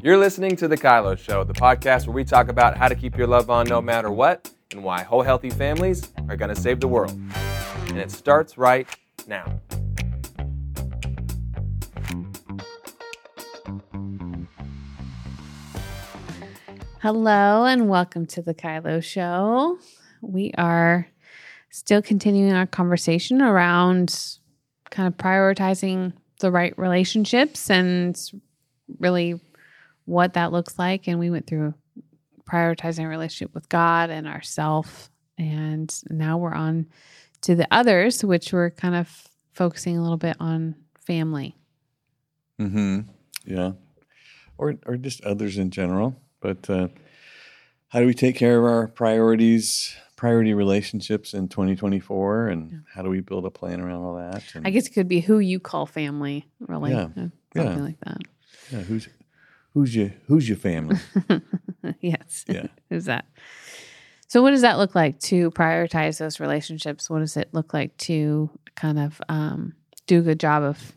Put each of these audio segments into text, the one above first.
You're listening to The Kylo Show, the podcast where we talk about how to keep your love on no matter what and why whole healthy families are going to save the world. And it starts right now. Hello and welcome to The Kylo Show. We are still continuing our conversation around kind of prioritizing the right relationships and really what that looks like. And we went through prioritizing a relationship with God and ourself. And now we're on to the others, which we're kind of focusing a little bit on family. Yeah. Or just others in general. But how do we take care of our priority relationships in 2024, and how do we build a plan around all that? And I guess it could be who you call family, really. Yeah. Something like that. Yeah, who's your family? Yes. Yeah. Who's that? So what does that look like to prioritize those relationships? What does it look like to kind of do a good job of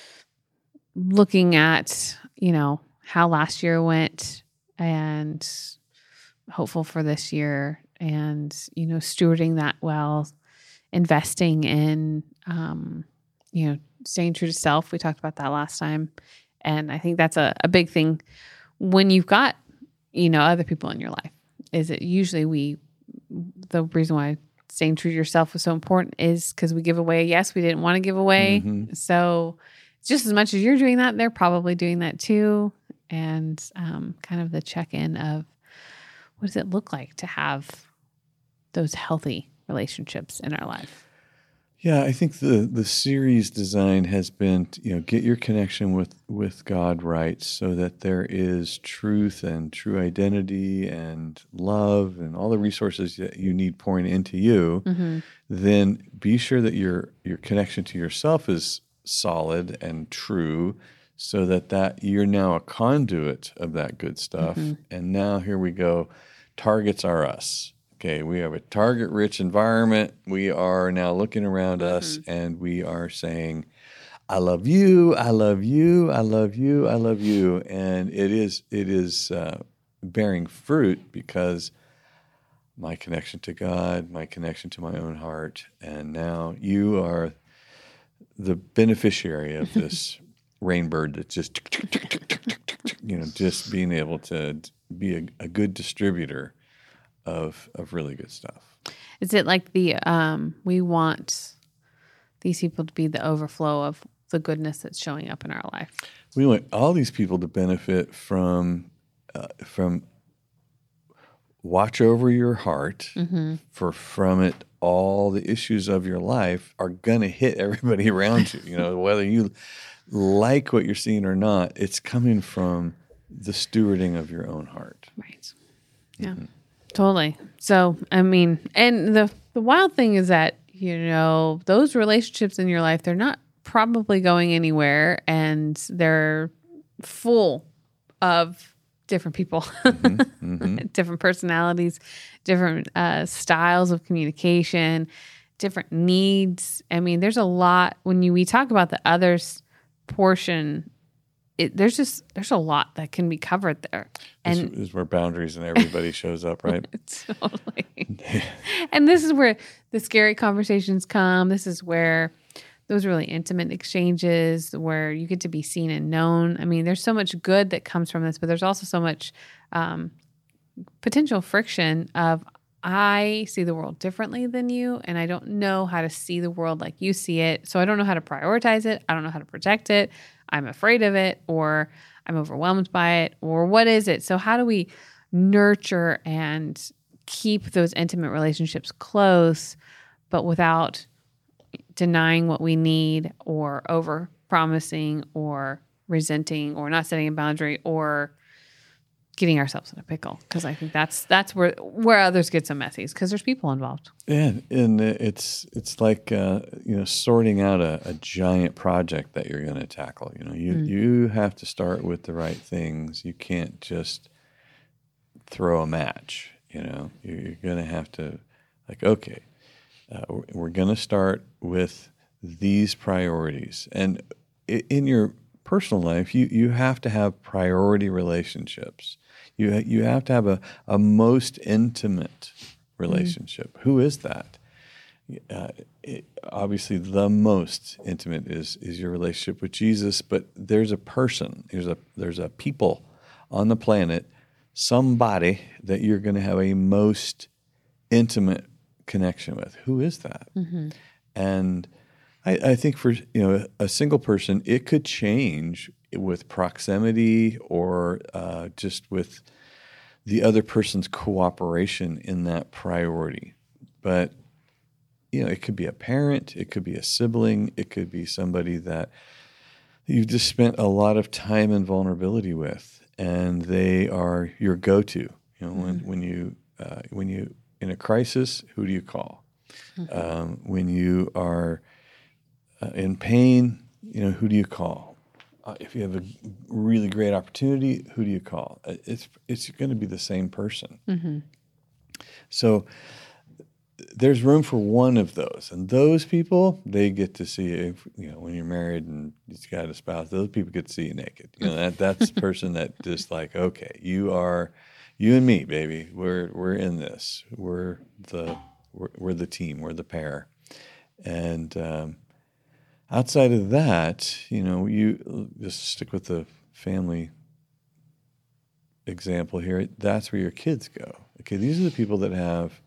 looking at, how last year went and hopeful for this year and, stewarding that well, investing in, staying true to self. We talked about that last time. And I think that's a big thing when you've got, other people in your life. Is it usually the reason why staying true to yourself was so important is because we give away yes we didn't want to give away. Mm-hmm. So just as much as you're doing that, they're probably doing that too. And kind of the check-in of what does it look like to have those healthy relationships in our life? Yeah, I think the series design has been, get your connection with God right so that there is truth and true identity and love and all the resources that you need pouring into you. Mm-hmm. Then be sure that your connection to yourself is solid and true so that you're now a conduit of that good stuff. Mm-hmm. And now here we go. Targets are us. Okay, we have a target-rich environment. We are now looking around us, and we are saying, I love you, I love you, I love you, I love you. And it is bearing fruit because my connection to God, my connection to my own heart, and now you are the beneficiary of this rainbird that's just, just being able to be a good distributor of really good stuff. Is it like we want these people to be the overflow of the goodness that's showing up in our life? We want all these people to benefit from watch over your heart, for from it all the issues of your life are going to hit everybody around you. Whether you like what you're seeing or not, it's coming from the stewarding of your own heart. Right. Yeah. Totally. So, and the wild thing is that, those relationships in your life, they're not probably going anywhere and they're full of different people, different personalities, different styles of communication, different needs. There's a lot when we talk about the others portion. There's a lot that can be covered there. And this is where boundaries and everybody shows up, right? Totally. And this is where the scary conversations come. This is where those really intimate exchanges where you get to be seen and known. There's so much good that comes from this, but there's also so much potential friction of I see the world differently than you, and I don't know how to see the world like you see it. So I don't know how to prioritize it. I don't know how to protect it. I'm afraid of it, or I'm overwhelmed by it, or what is it? So how do we nurture and keep those intimate relationships close, but without denying what we need or over promising or resenting or not setting a boundary or getting ourselves in a pickle? Because I think that's where others get so messy, because there's people involved. Yeah, and it's like sorting out a giant project that you're going to tackle. You have to start with the right things. You can't just throw a match. You're going to have to we're going to start with these priorities, and in your personal life, you have to have priority relationships. You have to have a most intimate relationship. Who is that? Obviously, the most intimate is your relationship with Jesus. But there's a person, there's a people on the planet, somebody that you're going to have a most intimate connection with. Who is that? And I think for a single person, it could change with proximity or just with the other person's cooperation in that priority. But it could be a parent, it could be a sibling, it could be somebody that you've just spent a lot of time and vulnerability with, and they are your go-to. When you in a crisis, who do you call? When you are in pain, who do you call? If you have a really great opportunity, who do you call? It's going to be the same person. So there's room for one of those, and those people, they get to see you. When you're married and you've got a spouse, those people get to see you naked. That's the person that just like, okay, you and me, baby. We're in this. We're the team. We're the pair. And outside of that, you just stick with the family example here. That's where your kids go. Okay, these are the people that have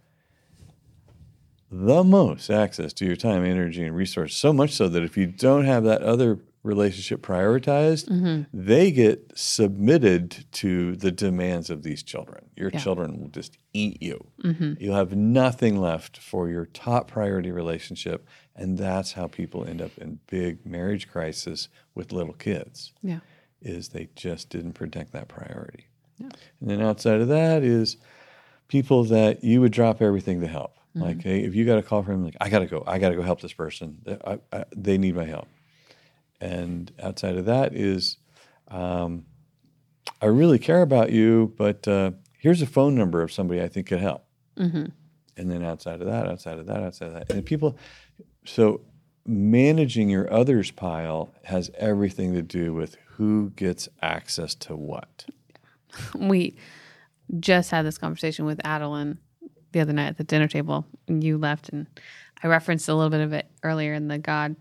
the most access to your time, energy, and resources. So much so that if you don't have that other relationship prioritized, they get submitted to the demands of these children. Your children will just eat you. You'll have nothing left for your top priority relationship, and that's how people end up in big marriage crisis with little kids. Is they just didn't protect that priority. And then outside of that is people that you would drop everything to help. Like, hey, if you got a call from them, like, I got to go help this person. They need my help. And outside of that is, I really care about you, but here's a phone number of somebody I think could help. And then outside of that. And people, so managing your others pile has everything to do with who gets access to what. We just had this conversation with Adeline the other night at the dinner table, and you left, and I referenced a little bit of it earlier in the God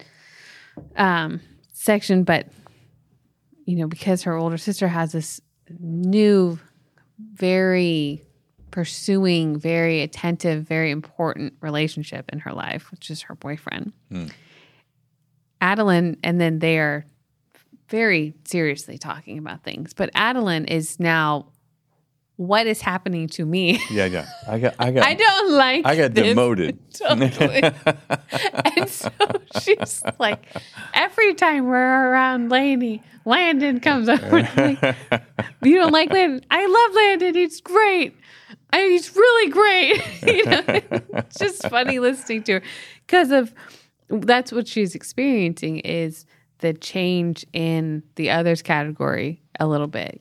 section, but because her older sister has this new, very pursuing, very attentive, very important relationship in her life, which is her boyfriend, Adeline, and then they are very seriously talking about things, but Adeline is now, what is happening to me? Yeah. I don't like I got this. demoted. Totally. And so she's like, every time we're around Lainey, Landon comes over and like, you don't like Landon? I love Landon. He's great. He's really great. It's just funny listening to her because that's what she's experiencing is the change in the others category a little bit.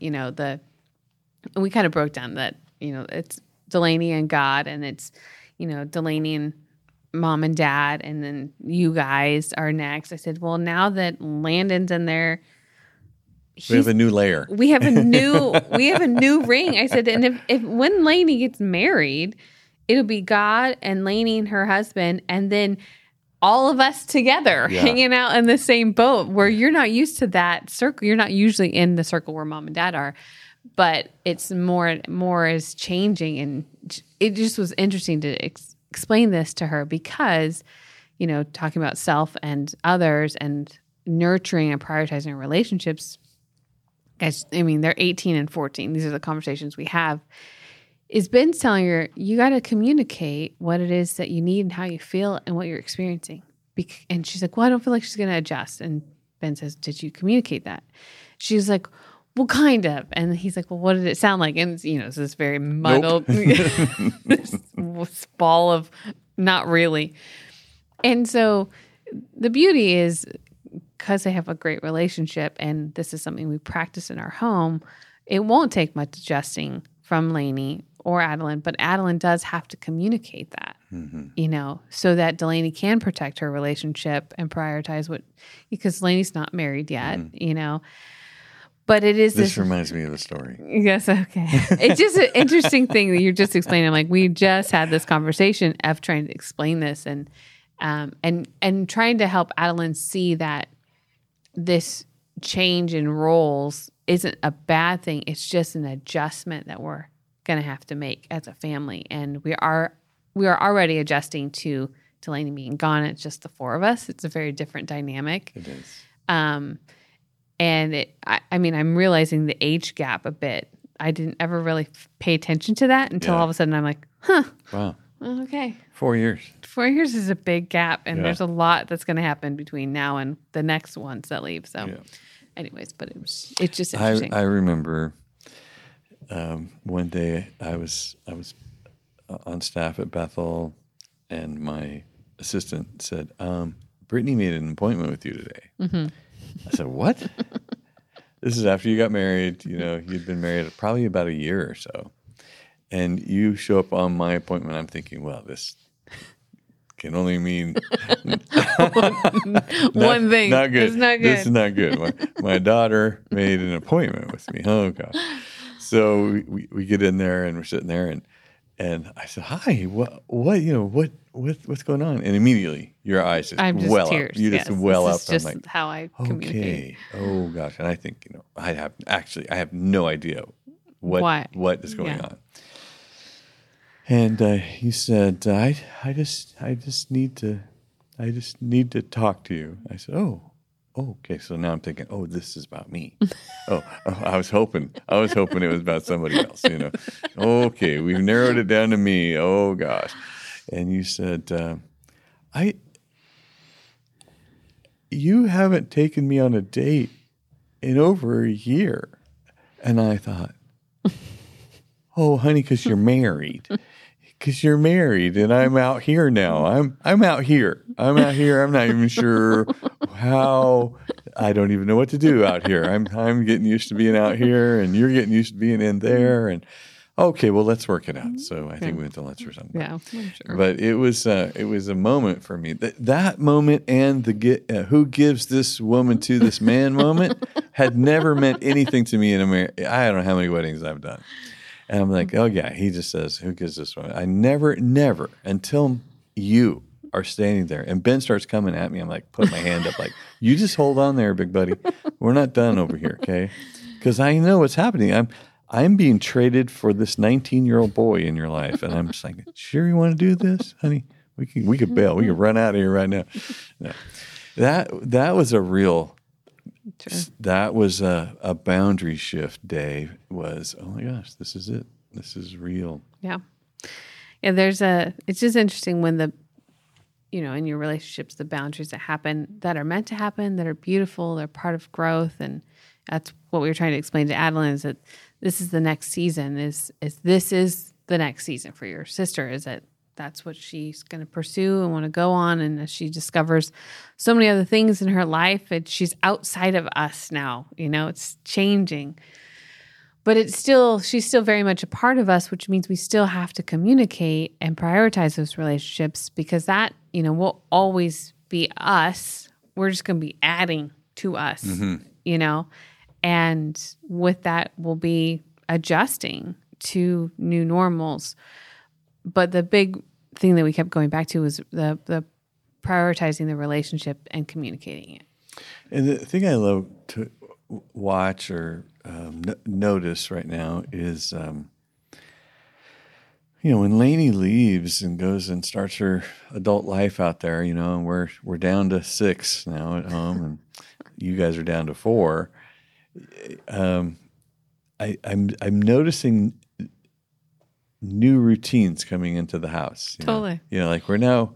We kind of broke down that, it's Delaney and God, and it's, Delaney and mom and dad, and then you guys are next. I said, well, now that Landon's in there, we have a new layer. We have a new ring. I said, and if when Lainey gets married, it'll be God and Lainey and her husband, and then all of us together hanging out in the same boat where you're not used to that circle. You're not usually in the circle where mom and dad are. But it's more is changing, and it just was interesting to explain this to her because, talking about self and others and nurturing and prioritizing relationships, guys, they're 18 and 14. These are the conversations we have. Is Ben's telling her, you got to communicate what it is that you need and how you feel and what you're experiencing. And she's like, well, I don't feel like she's going to adjust. And Ben says, did you communicate that? She's like, well, kind of. And he's like, well, what did it sound like? And, it's this very muddled this ball of not really. And so the beauty is because they have a great relationship and this is something we practice in our home, it won't take much adjusting from Lainey or Adeline, but Adeline does have to communicate that. So that Delaney can protect her relationship and prioritize because Delaney's not married yet, But it is This reminds me of a story. Yes, okay. It's just an interesting thing that you're just explaining. I'm like, we just had this conversation of trying to explain this and trying to help Adeline see that this change in roles isn't a bad thing. It's just an adjustment that we're going to have to make as a family. And we are already adjusting to Delaney being gone. It's just the four of us. It's a very different dynamic. It is. And I'm realizing the age gap a bit. I didn't ever really pay attention to that until all of a sudden I'm like, wow. Okay. 4 years. 4 years is a big gap, and there's a lot that's going to happen between now and the next ones that leave. So, anyways, but it's just interesting. I remember one day I was on staff at Bethel, and my assistant said, "Brittany made an appointment with you today." Mm-hmm. I said, "What?" This is after you got married. You'd been married probably about a year or so. And you show up on my appointment. I'm thinking, well, this can only mean one thing. Not good. It's not good. This is not good. My daughter made an appointment with me. Oh God! So we get in there and we're sitting there and I said, "Hi, what's going on?" And immediately your eyes just well tears. Up. You just well this up. Is just I'm like, how I communicate. Okay. Oh gosh! And I think I have no idea what is going on. And you said, I just need to talk to you. I said, oh, okay. So now I'm thinking, oh, this is about me. I was hoping it was about somebody else. Okay, we've narrowed it down to me. Oh gosh. And you said, you haven't taken me on a date in over a year. And I thought, oh, honey, because you're married. Because you're married, and I'm out here now. I'm out here. I'm not even sure how. I don't even know what to do out here. I'm getting used to being out here, and you're getting used to being in there. And okay, well, let's work it out. So I think we went to lunch or something. Yeah, I'm sure. But it was a moment for me. That moment and the who gives this woman to this man moment had never meant anything to me in America. I don't know how many weddings I've done. And I'm like, oh, yeah, he just says, who gives this one? I never, until you are standing there and Ben starts coming at me, I'm like, put my hand up like, you just hold on there, big buddy. We're not done over here, okay? Because I know what's happening. I'm being traded for this 19-year-old boy in your life. And I'm just like, sure you want to do this, honey? We could bail. We could run out of here right now. No. That was a real... Sure. That was a boundary shift day. Was, oh my gosh, this is it. This is real. Yeah. It's just interesting when in your relationships, the boundaries that happen, that are meant to happen, that are beautiful, they're part of growth. And that's what we were trying to explain to Adeline, is that this is the next season, this is the next season for your sister, is that that's what she's going to pursue and want to go on. And as she discovers so many other things in her life, she's outside of us now, it's changing. But she's still very much a part of us, which means we still have to communicate and prioritize those relationships, because that, will always be us. We're just going to be adding to us, and with that we'll be adjusting to new normals. But the big thing that we kept going back to was the prioritizing the relationship and communicating it. And the thing I love to watch or notice right now is, when Lainey leaves and goes and starts her adult life out there, and we're down to 6 now at home, and you guys are down to 4. I'm noticing new routines coming into the house. Totally. Like we're now,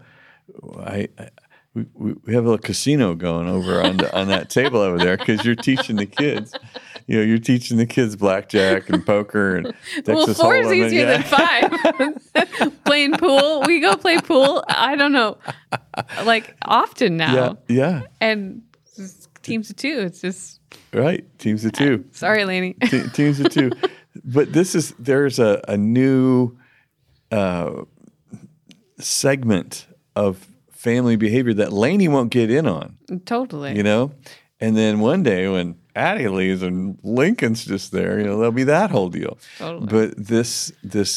we have a little casino going over on that table over there, because you're teaching the kids. You're teaching the kids blackjack and poker and Texas Hold'em. 4 is easier than 5. Playing pool. We go play pool. I don't know, like often now. Yeah. And teams of 2. It's just right. Teams of 2. Sorry, Lainey. Teams of 2. But there's a new segment of family behavior that Lainey won't get in on, Totally. you know? And then one day when Addie leaves and Lincoln's just there, you know, there'll be that whole deal. Totally. But this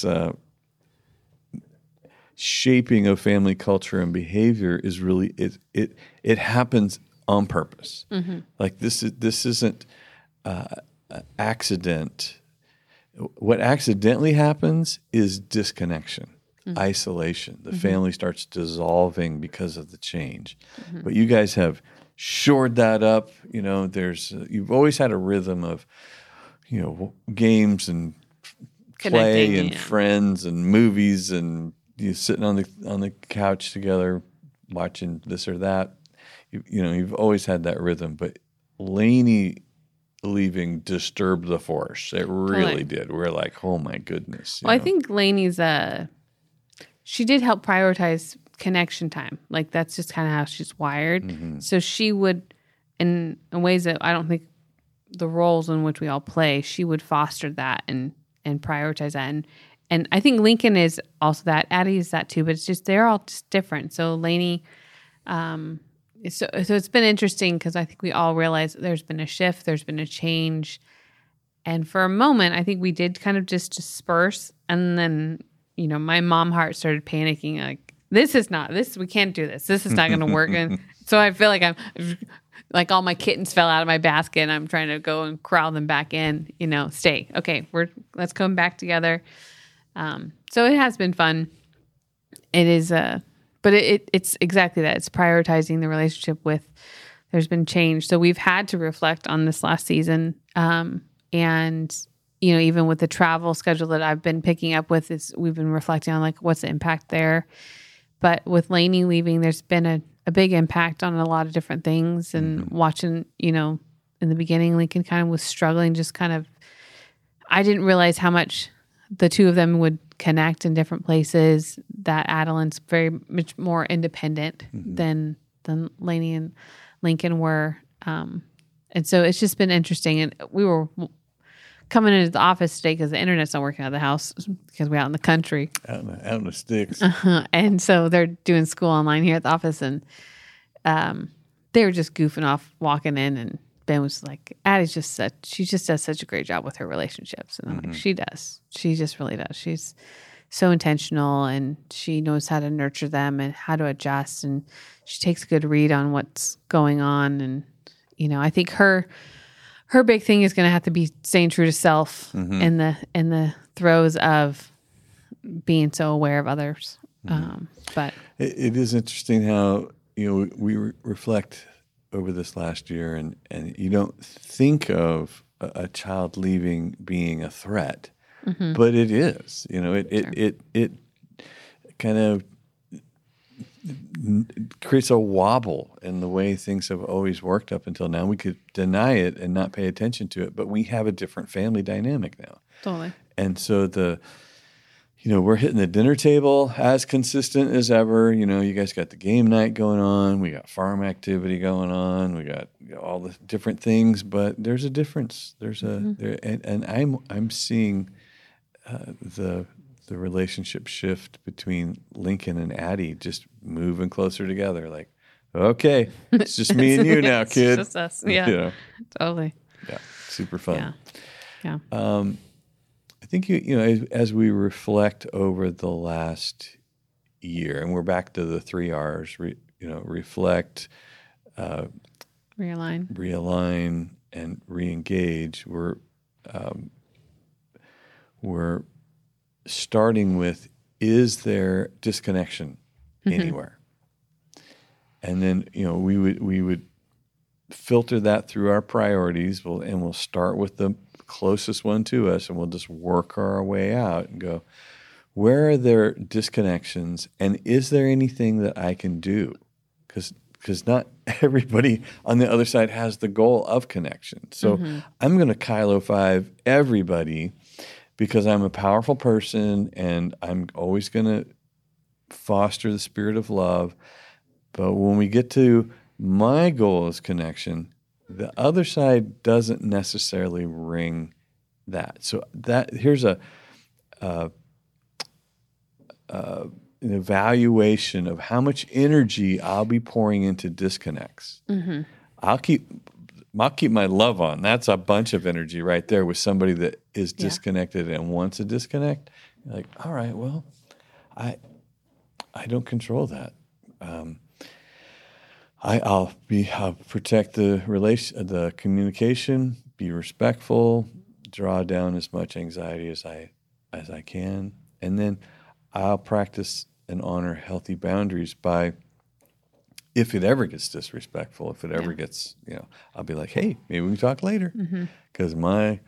shaping of family culture and behavior is really it happens on purpose. Like this isn't accident. What accidentally happens is disconnection, isolation. The family starts dissolving because of the change. But you guys have shored that up. You know, you've always had a rhythm of, you know, games and play Connecting, and friends and movies and you sitting on the couch together watching this or that. You know, you've always had that rhythm. But Lainey leaving disturbed the force. It really did. We're like, oh my goodness. Well, I think Lainey's she did help prioritize connection time. Like that's just kind of how she's wired. So she would, in ways that I don't think the roles in which we all play, she would foster that and prioritize that. And I think Lincoln is also that. Addie is that too. But it's just they're all just different. So Lainey, so it's been interesting because I think we all realize there's been a shift, there's been a change. And for a moment, I think we did kind of just disperse. And then, you know, my mom heart started panicking like, we can't do this. This is not going to work. And so I feel like I'm like all my kittens fell out of my basket and I'm trying to go and corral them back in, you know, stay. Okay, let's come back together. So it has been fun. It is, but it's exactly that. It's prioritizing the relationship there's been change. So we've had to reflect on this last season. And, you know, even with the travel schedule that I've been picking up with we've been reflecting on like, what's the impact there? But with Lainey leaving, there's been a big impact on a lot of different things and watching, you know, in the beginning, Lincoln kind of was struggling, I didn't realize how much the two of them would connect in different places, that Adeline's very much more independent than Lainey and Lincoln were. And so it's just been interesting. And we were coming into the office today because the internet's not working out of the house because we're out in the country. Out in the sticks. And so they're doing school online here at the office. And they were just goofing off, walking in. And Ben was like, Addie's she just does such a great job with her relationships. And I'm like, she does. She just really does. She's so intentional and she knows how to nurture them and how to adjust. And she takes a good read on what's going on. And, you know, I think her big thing is going to have to be staying true to self in the throes of being so aware of others. But it is interesting how, you know, we reflect over this last year and you don't think of a child leaving being a threat, but it is, you know, it kind of creates a wobble in the way things have always worked up until now. We could deny it and not pay attention to it, but we have a different family dynamic now. Totally. And so you know, we're hitting the dinner table as consistent as ever. You know, you guys got the game night going on. We got farm activity going on. We got, you know, all the different things, but there's a difference. There's and I'm seeing the relationship shift between Lincoln and Addie just moving closer together. Like, okay, it's just me and you now, kid. It's just us. Yeah, you know? Totally. Yeah, super fun. Yeah. I think you know as we reflect over the last year, and we're back to the 3 R's. Reflect, realign, and reengage. We're starting with: is there disconnection anywhere? And then we would filter that through our priorities. We'll start with the closest one to us, and we'll just work our way out and go, where are there disconnections, and is there anything that I can do? Because not everybody on the other side has the goal of connection. So I'm going to Kylo 5 everybody because I'm a powerful person and I'm always going to foster the spirit of love. But when we get to my goal is connection, the other side doesn't necessarily ring that. So here's a an evaluation of how much energy I'll be pouring into disconnects. Mm-hmm. I'll keep my love on. That's a bunch of energy right there with somebody that is disconnected and wants to disconnect. You're like, all right, well, I don't control that. I'll protect the communication, be respectful, draw down as much anxiety as I can, and then I'll practice and honor healthy boundaries by, if it ever gets disrespectful, if it ever gets, I'll be like, hey, maybe we can talk later, because my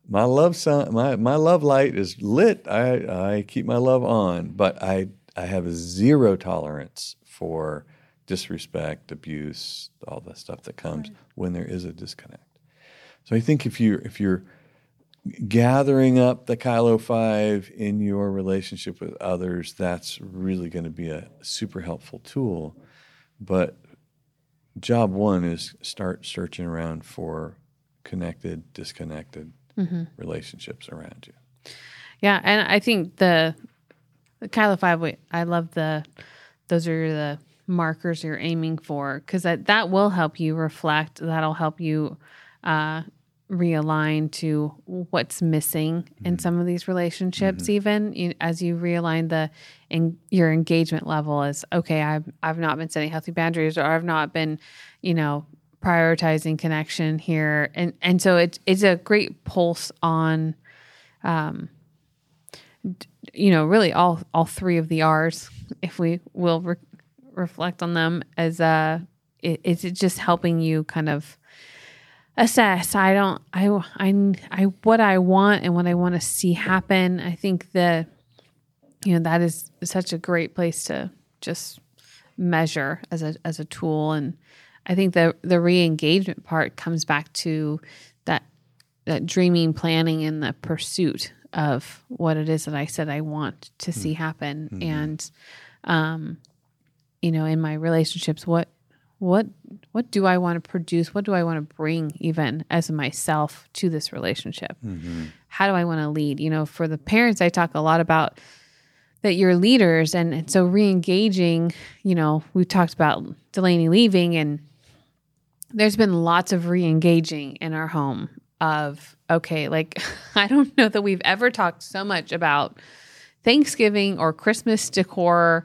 love light is lit. I keep my love on, but I have a zero tolerance for disrespect, abuse, all the stuff that comes when there is a disconnect. So I think if you're gathering up the Kylo 5 in your relationship with others, that's really going to be a super helpful tool. But job one is start searching around for connected, disconnected relationships around you. Yeah, and I think the Kylo 5, I love those are the markers you're aiming for, because that will help you reflect. That'll help you realign to what's missing in some of these relationships. Even as you realign your engagement level as, okay, I've not been setting healthy boundaries, or I've not been, prioritizing connection here, and so it's a great pulse on, really all three of the R's, if we will reflect on them, as it's just helping you kind of assess. What I want and what I want to see happen. I think that, that is such a great place to just measure as a tool. And I think the re-engagement part comes back to that dreaming, planning, and the pursuit of what it is that I said I want to see happen. And, in my relationships, what do I want to produce? What do I want to bring, even as myself, to this relationship? How do I want to lead? For the parents, I talk a lot about that you're leaders. And so re-engaging, we talked about Delaney leaving, and there's been lots of re-engaging in our home of, okay, like, I don't know that we've ever talked so much about Thanksgiving or Christmas decor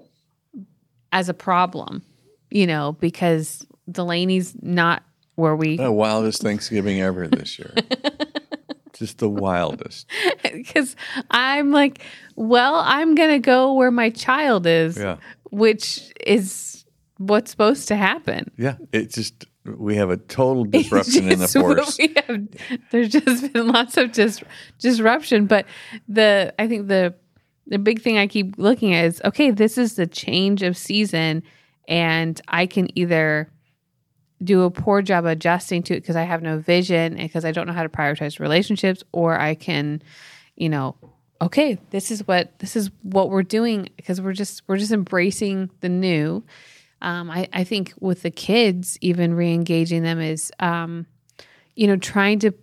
as a problem, because Delaney's not where we... The wildest Thanksgiving ever this year. Just the wildest. Because I'm like, well, I'm going to go where my child is, which is what's supposed to happen. Yeah, we have a total disruption in the force. There's just been lots of disruption, but I think the big thing I keep looking at is, okay, this is the change of season, and I can either do a poor job adjusting to it because I have no vision and because I don't know how to prioritize relationships, or I can, okay, this is what we're doing because we're just embracing the new. I think with the kids, even re-engaging them is, trying to.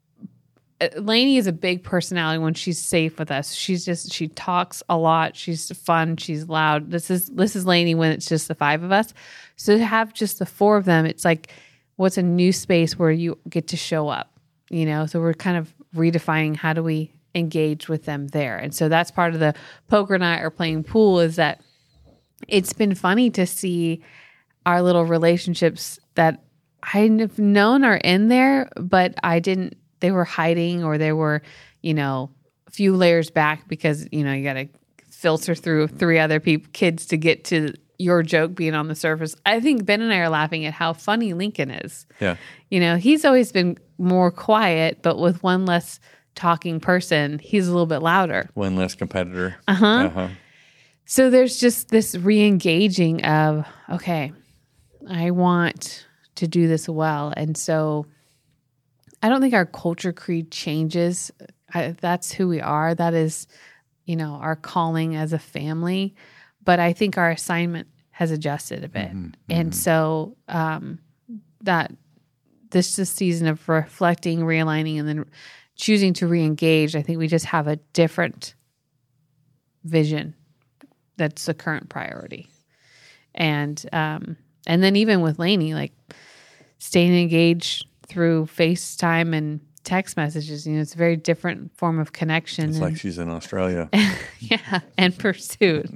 Lainey is a big personality when she's safe with us. She talks a lot. She's fun. She's loud. This is Lainey when it's just the five of us. So to have just the four of them, it's like, what's a new space where you get to show up, So we're kind of redefining how do we engage with them there. And so that's part of the poker night or playing pool, is that it's been funny to see our little relationships that I've known are in there, but they were hiding, or they were, a few layers back because, you got to filter through three other kids to get to your joke being on the surface. I think Ben and I are laughing at how funny Lincoln is. Yeah. He's always been more quiet, but with one less talking person, he's a little bit louder. One less competitor. So there's just this re-engaging of, okay, I want to do this well. And so I don't think our culture creed changes. That's who we are. That is, our calling as a family. But I think our assignment has adjusted a bit. And so that this is a season of reflecting, realigning, and then choosing to re-engage. I think we just have a different vision that's the current priority. And then even with Lainey, like staying engaged through FaceTime and text messages, it's a very different form of connection. It's like she's in Australia. Yeah. And pursuit,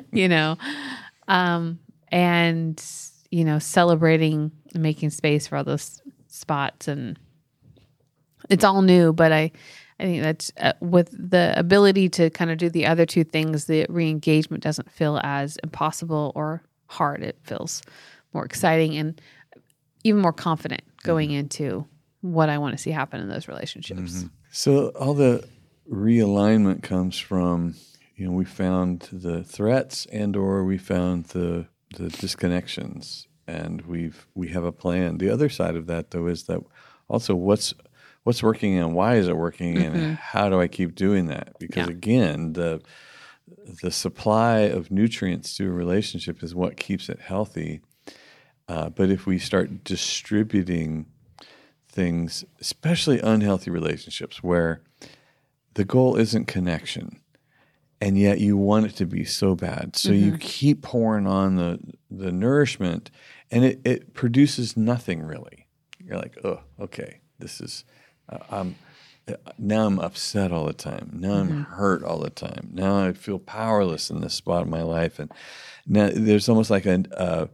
and, celebrating and making space for all those spots. And it's all new, but I think that's with the ability to kind of do the other two things, the re-engagement doesn't feel as impossible or hard. It feels more exciting and even more confident going into what I want to see happen in those relationships. Mm-hmm. So all the realignment comes from, we found the threats or we found the disconnections, and we have a plan. The other side of that, though, is that also what's working and why is it working and how do I keep doing that? Because again, the supply of nutrients to a relationship is what keeps it healthy. But if we start distributing things, especially unhealthy relationships where the goal isn't connection, and yet you want it to be so bad. So you keep pouring on the nourishment, and it produces nothing really. You're like, oh, okay, this is, now I'm upset all the time. Now I'm hurt all the time. Now I feel powerless in this spot of my life. And now there's almost like if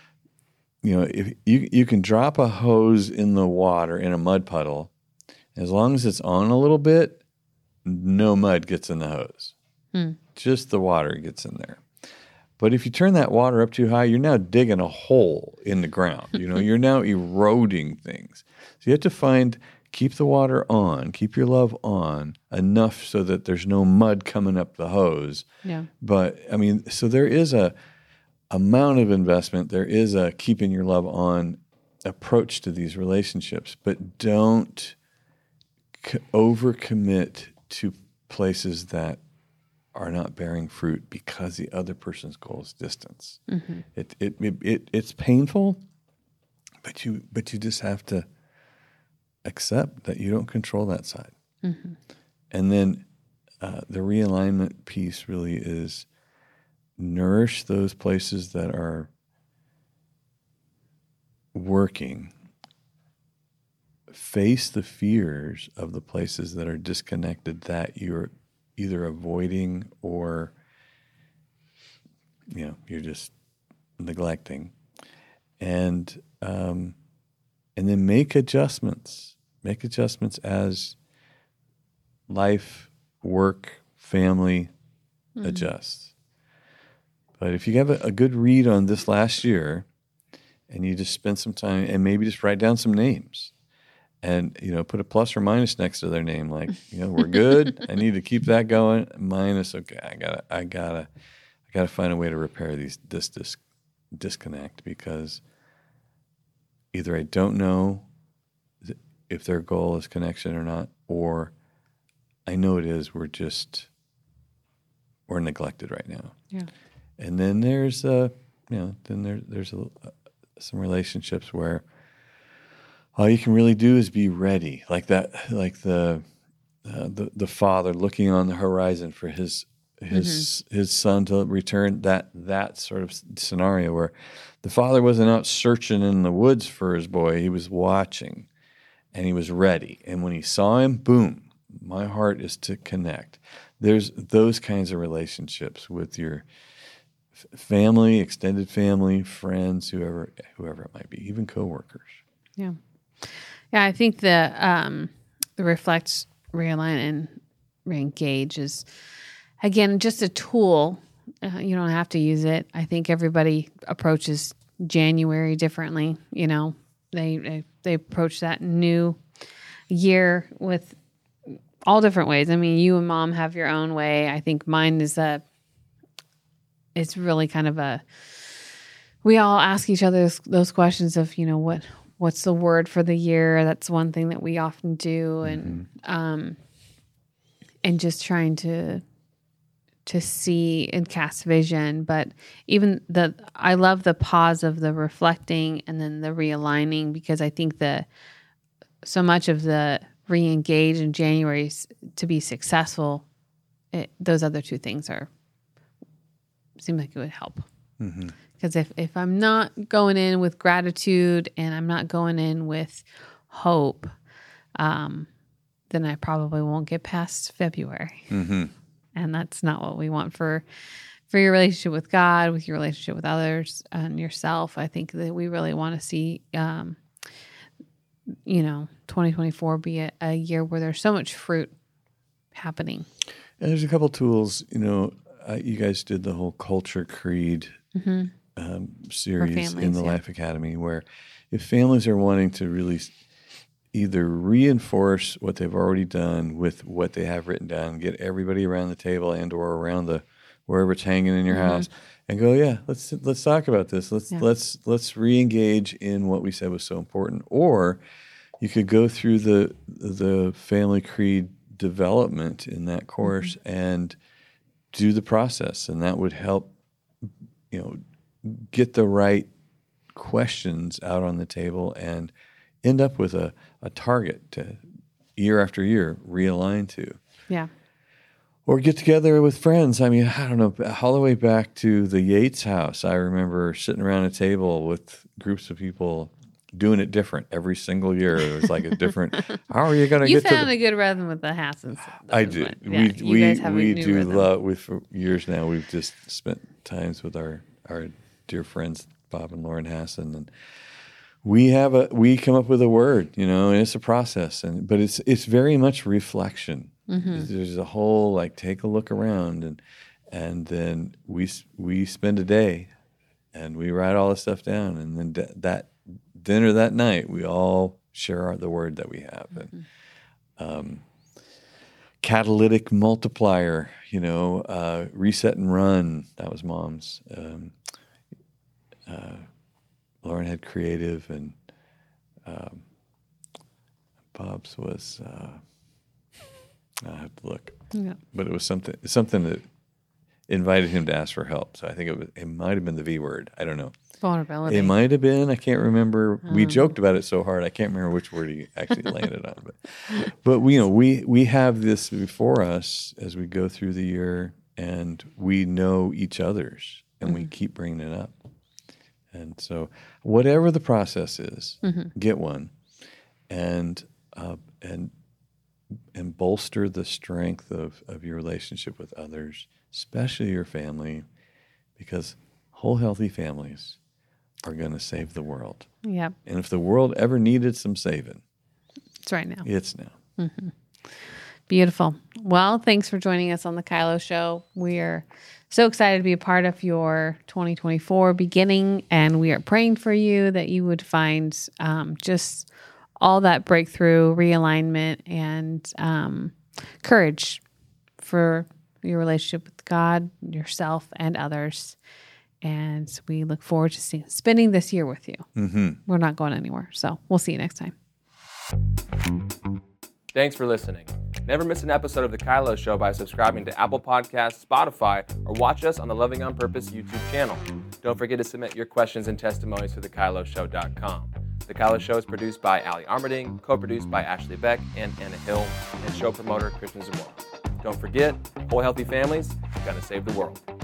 you can drop a hose in the water in a mud puddle, as long as it's on a little bit, no mud gets in the hose. Just the water gets in there. But if you turn that water up too high, you're now digging a hole in the ground. You're now eroding things. So you have to keep the water on, keep your love on enough so that there's no mud coming up the hose. Yeah. But so there is a amount of investment. There is a keeping your love on approach to these relationships, but don't overcommit to places that are not bearing fruit because the other person's goal is distance. It's painful, but you just have to accept that you don't control that side. And then the realignment piece really is nourish those places that are working. Face the fears of the places that are disconnected that you're either avoiding or you're just neglecting, and then make adjustments as life, work, family adjusts. But if you have a good read on this last year and you just spend some time and maybe just write down some names and, put a plus or minus next to their name, like, we're good. I need to keep that going. Minus, okay, I gotta find a way to repair this disconnect, because either I don't know if their goal is connection or not, or I know it is. We're neglected right now. Yeah. And then there's there's some relationships where all you can really do is be ready, like that, like the father looking on the horizon for his son to return. That sort of scenario where the father wasn't out searching in the woods for his boy; he was watching, and he was ready. And when he saw him, boom! My heart is to connect. There's those kinds of relationships with your family, extended family, friends, whoever it might be, even coworkers. Yeah. Yeah, I think the reflect, realign, and reengage is, again, just a tool. You don't have to use it. I think everybody approaches January differently. They approach that new year with all different ways. I mean, you and Mom have your own way. I think mine is it's really kind of we all ask each other those questions of, what's the word for the year? That's one thing that we often do. And just trying to see and cast vision. But even I love the pause of the reflecting and then the realigning, because I think so much of the re-engage in January to be successful, those other two things are seemed like it would help. Mm-hmm. Because if I'm not going in with gratitude and I'm not going in with hope, then I probably won't get past February. Mm-hmm. And that's not what we want for your relationship with God, with your relationship with others, and yourself. I think that we really want to see, 2024 be a year where there's so much fruit happening. And there's a couple tools. You guys did the whole Culture Creed series in the Life Academy, where if families are wanting to really either reinforce what they've already done with what they have written down, get everybody around the table and or around the wherever it's hanging in your house, and go, let's talk about this. Let's re-engage in what we said was so important. Or you could go through the Family Creed development in that course and do the process, and that would help get the right questions out on the table and end up with a target to year after year realign to. Yeah. Or get together with friends. I mean, I don't know, all the way back to the Yates house. I remember sitting around a table with groups of people doing it different every single year. It was like a different, how are you going to get to... You found a good rhythm with the Hassens. I do. Yeah, we do love, for years now, we've just spent times with our dear friends, Bob and Lauren Hassan, and we come up with a word, and it's a process, but it's very much reflection. Mm-hmm. There's a whole take a look around, and then we spend a day, and we write all this stuff down, and then that dinner that night we all share the word that we have, and catalytic multiplier, reset and run. That was Mom's. Lauren had creative, and Bob's was. I have to look, but it was something that invited him to ask for help. So I think it might have been the V word. I don't know. Vulnerability. It might have been. I can't remember. We joked about it so hard. I can't remember which word he actually landed on. But we have this before us as we go through the year, and we know each other's, and we keep bringing it up. And so, whatever the process is, get one, and bolster the strength of your relationship with others, especially your family, because whole healthy families are going to save the world. Yep. And if the world ever needed some saving, it's right now. It's now. Mm-hmm. Beautiful. Well, thanks for joining us on the Kylo Show. We're so excited to be a part of your 2024 beginning, and we are praying for you that you would find just all that breakthrough, realignment, and courage for your relationship with God, yourself, and others. And we look forward to spending this year with you. Mm-hmm. We're not going anywhere, so we'll see you next time. Thanks for listening. Never miss an episode of The Kylo Show by subscribing to Apple Podcasts, Spotify, or watch us on the Loving on Purpose YouTube channel. Don't forget to submit your questions and testimonies to thekyloshow.com. The Kylo Show is produced by Ali Armerding, co-produced by Ashley Beck and Anna Hill, and show promoter Christian Zamora. Don't forget, whole healthy families are going to save the world.